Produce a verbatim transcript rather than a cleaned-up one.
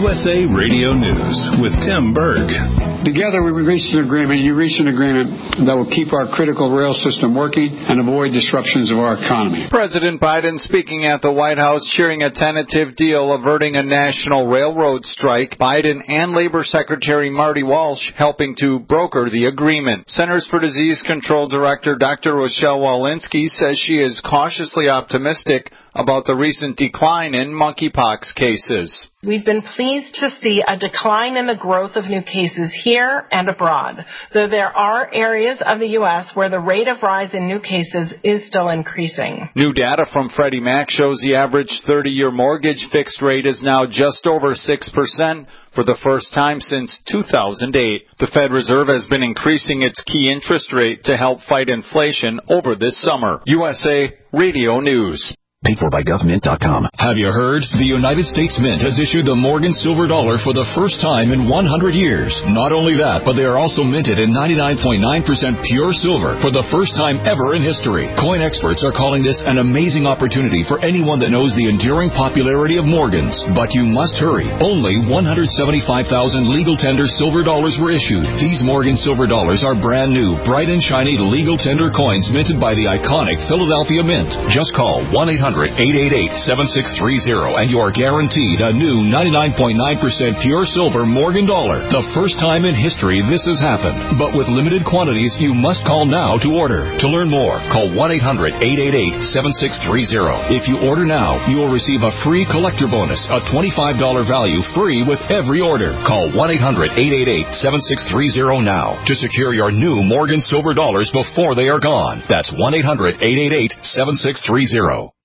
S A Radio News with Tim Berg. Together we reached an agreement. You reached an agreement that will keep our critical rail system working and avoid disruptions of our economy. President Biden speaking at the White House, cheering a tentative deal averting a national railroad strike. Biden and Labor Secretary Marty Walsh helping to broker the agreement. Centers for Disease Control Director Doctor Rochelle Walensky says she is cautiously optimistic about the recent decline in monkeypox cases. We've been pleased to see a decline in the growth of new cases here and abroad, though there are areas of the U S where the rate of rise in new cases is still increasing. New data from Freddie Mac shows the average thirty-year mortgage fixed rate is now just over six percent for the first time since two thousand eight. The Fed Reserve has been increasing its key interest rate to help fight inflation over this summer. U S A Radio News. Paid for by government dot com. Have you heard? The United States Mint has issued the Morgan Silver Dollar for the first time in one hundred years. Not only that, but they are also minted in ninety-nine point nine percent pure silver for the first time ever in history. Coin experts are calling this an amazing opportunity for anyone that knows the enduring popularity of Morgans. But you must hurry. Only one hundred seventy-five thousand legal tender silver dollars were issued. These Morgan Silver Dollars are brand new, bright and shiny legal tender coins minted by the iconic Philadelphia Mint. Just call one eight hundred eight eight eight seven six three zero and you are guaranteed a new ninety-nine point nine percent pure silver Morgan dollar. The first time in history this has happened. But with limited quantities, you must call now to order. To learn more, call one eight hundred eight eight eight seven six three zero. If you order now, you will receive a free collector bonus, a twenty-five dollars value free with every order. Call one eight hundred eight eight eight seven six three zero now to secure your new Morgan Silver Dollars before they are gone. That's one eight hundred eight eight eight seven six three zero.